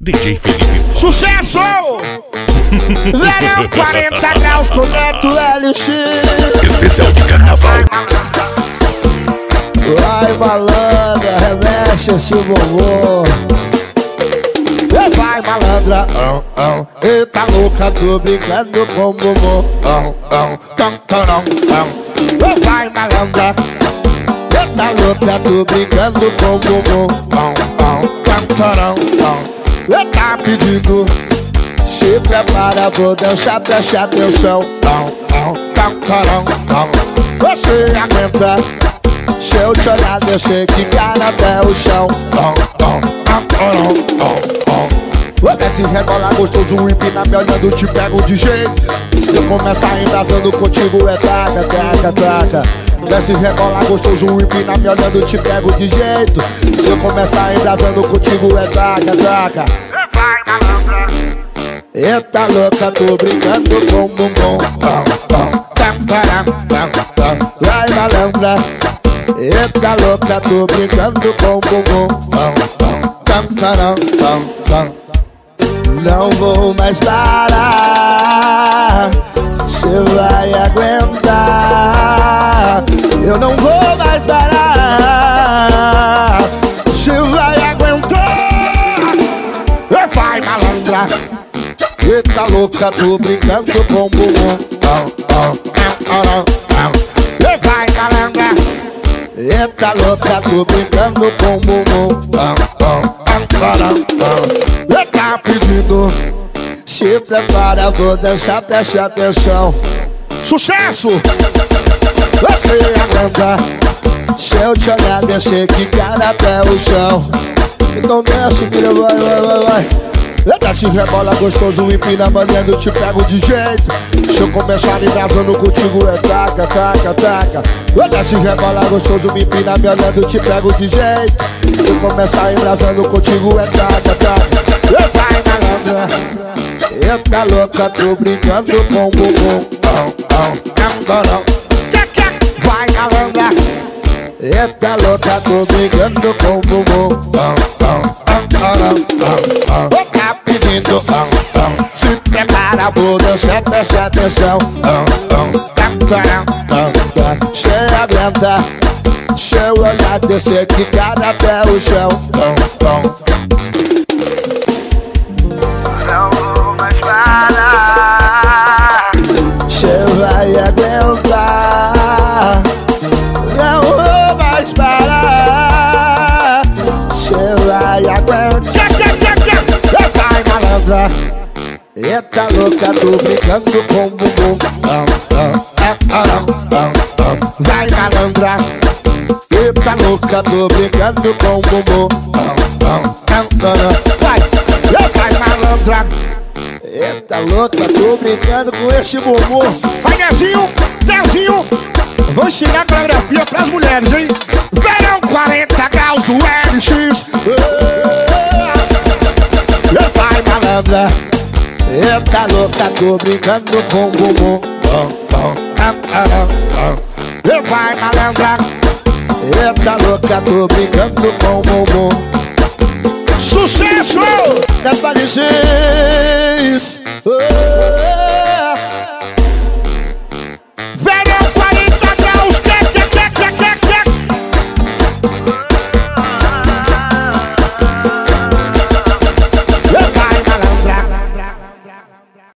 DJ Felipe. Sucesso! Verão 40 graus, conecto LX. Especial de carnaval. Vai malandra, remexe esse bombom. Vai malandra, eita louca, tô brincando com o bombom. Vai malandra, eita louca, tô brincando com o bombom. Tá pedindo, se prepara, vou dançar, preste atenção. Você aguenta, se eu te olhar, descer, quicar até o chão. Desce, rebola gostoso, empina me olhando, te pego de jeito. Se eu começar embrasando contigo é taca, taca, taca. Desce, rebola gostoso, empina me olhando, te pego de jeito. Se eu começar embrasando contigo é taca, taca. Eita louca, tô brincando com o bumbum. Vai malandra, eita louca, tô brincando com o bumbum. Não vou mais parar, cê vai aguentar. Eu não vou mais parar, cê vai aguentar. Vai malandra, eita louca, tô brincando com o bumbum. Vai malandra, eita louca, tô brincando com o bumbum. Tá pedindo, se prepara, vou dançar, preste atenção. Sucesso! Você aguenta, se eu te olhar, descer, quicar até o chão. Então desce, filha, vai, vai, vai, vai. Desce, rebola gostoso, empina, banhando, te pego de jeito. Se eu começar embrasando contigo é taca, taca, taca. Desce, rebola gostoso, me empina, me olhando, te pego de jeito. Se eu começar embrasando contigo é taca, taca. Vai malandra, eita louca, tô brincando com o bumbum. Vai malandra, eita louca, tô brincando com o bumbum. Tá pedindo, se prepara, vou dançar, preste atenção. Cê aguenta, se eu olhar, descer, quicar até o chão. Não vou mais parar, cê vai aguentar. Não vou mais parar, cê vai aguentar. Vai malandra, eita louca, tô brincando com o bumbum. Vai malandra, eita louca, tô brincando com o bumbum. Vai malandra, eita louca, tô brincando com esse bumbum. Vai Nezinho, Telzinho, vou ensinar a coreografia pras mulheres, hein? Verão 40 graus do LX. Vai malandra, eita louca, tô brincando com o bumbum. Vai malandra, eita louca, tô brincando com o bumbum. Sucesso! Não é pra dizer